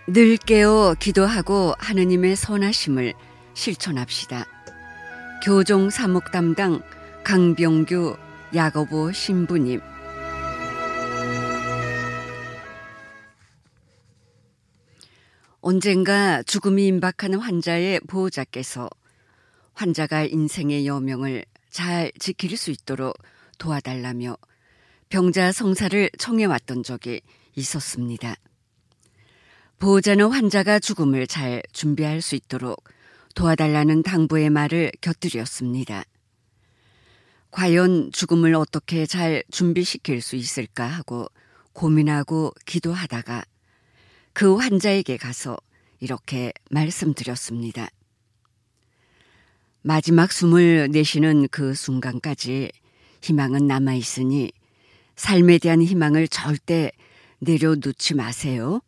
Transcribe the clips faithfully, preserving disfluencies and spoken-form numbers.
늘 깨어 기도하고 하느님의 선하심을 실천합시다. 교종 사목 담당 강병규 야고보 신부님. 언젠가 죽음이 임박하는 환자의 보호자께서 환자가 인생의 여명을 잘 지킬 수 있도록 도와달라며 병자 성사를 청해왔던 적이 있었습니다. 보호자는 환자가 죽음을 잘 준비할 수 있도록 도와달라는 당부의 말을 곁들였습니다. 과연 죽음을 어떻게 잘 준비시킬 수 있을까 하고 고민하고 기도하다가 그 환자에게 가서 이렇게 말씀드렸습니다. 마지막 숨을 내쉬는 그 순간까지 희망은 남아있으니 삶에 대한 희망을 절대 내려놓지 마세요.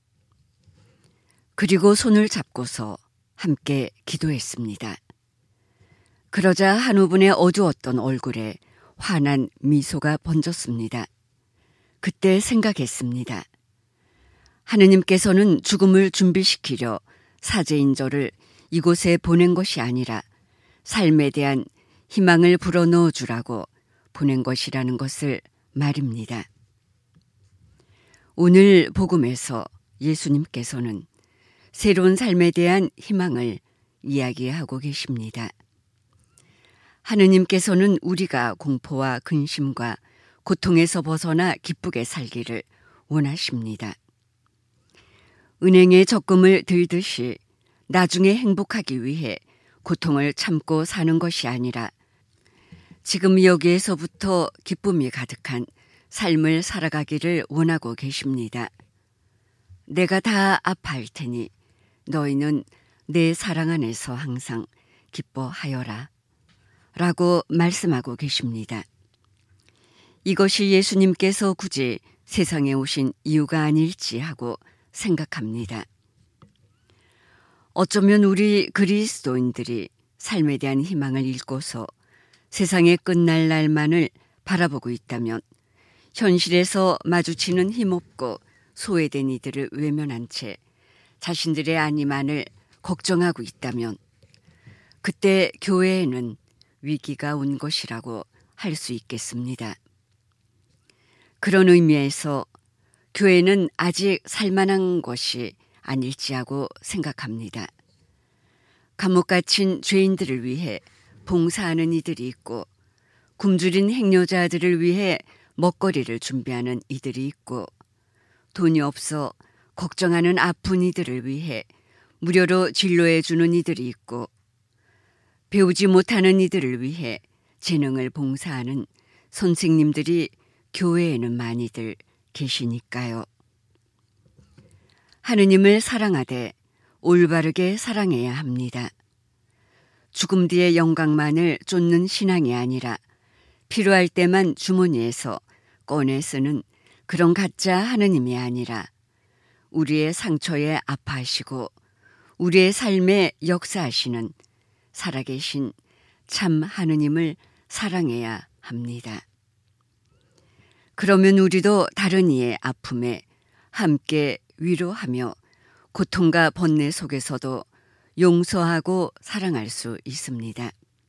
그리고 손을 잡고서 함께 기도했습니다. 그러자 한 후분의 어두웠던 얼굴에 환한 미소가 번졌습니다. 그때 생각했습니다. 하느님께서는 죽음을 준비시키려 사제인 저를 이곳에 보낸 것이 아니라 삶에 대한 희망을 불어넣어 주라고 보낸 것이라는 것을 말입니다. 오늘 복음에서 예수님께서는 새로운 삶에 대한 희망을 이야기하고 계십니다. 하느님께서는 우리가 공포와 근심과 고통에서 벗어나 기쁘게 살기를 원하십니다. 은행에 적금을 들듯이 나중에 행복하기 위해 고통을 참고 사는 것이 아니라 지금 여기에서부터 기쁨이 가득한 삶을 살아가기를 원하고 계십니다. 내가 다 아파할 테니 너희는 내 사랑 안에서 항상 기뻐하여라 라고 말씀하고 계십니다. 이것이 예수님께서 굳이 세상에 오신 이유가 아닐지 하고 생각합니다. 어쩌면 우리 그리스도인들이 삶에 대한 희망을 잃고서 세상의 끝날 날만을 바라보고 있다면 현실에서 마주치는 힘없고 소외된 이들을 외면한 채 자신들의 안위만을 걱정하고 있다면 그때 교회에는 위기가 온 것이라고 할 수 있겠습니다. 그런 의미에서 교회는 아직 살만한 것이 아닐지 하고 생각합니다. 감옥 갇힌 죄인들을 위해 봉사하는 이들이 있고 굶주린 행여자들을 위해 먹거리를 준비하는 이들이 있고 돈이 없어 걱정하는 아픈 이들을 위해 무료로 진료해 주는 이들이 있고 배우지 못하는 이들을 위해 재능을 봉사하는 선생님들이 교회에는 많이들 계시니까요. 하느님을 사랑하되 올바르게 사랑해야 합니다. 죽음 뒤의 영광만을 쫓는 신앙이 아니라 필요할 때만 주머니에서 꺼내 쓰는 그런 가짜 하느님이 아니라 우리의 상처에 아파하시고 우리의 삶에 역사하시는 살아계신 참 하느님을 사랑해야 합니다. 그러면 우리도 다른 이의 아픔에 함께 위로하며 고통과 번뇌 속에서도 용서하고 사랑할 수 있습니다.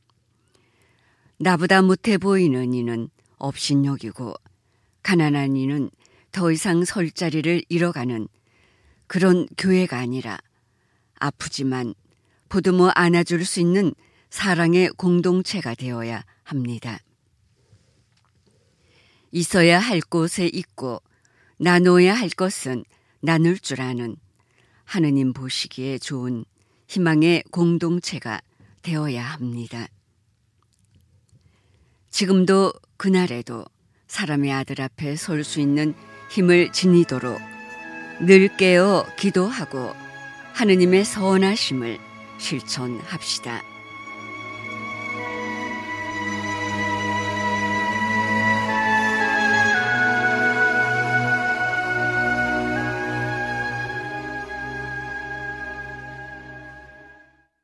나보다 못해 보이는 이는 업신여기고 가난한 이는 더 이상 설 자리를 잃어가는 그런 교회가 아니라 아프지만 보듬어 안아줄 수 있는 사랑의 공동체가 되어야 합니다. 있어야 할 곳에 있고 나눠야 할 것은 나눌 줄 아는 하느님 보시기에 좋은 희망의 공동체가 되어야 합니다. 지금도 그날에도 사람의 아들 앞에 설 수 있는 힘을 지니도록 늘 깨어 기도하고 하느님의 선하심을 실천합시다.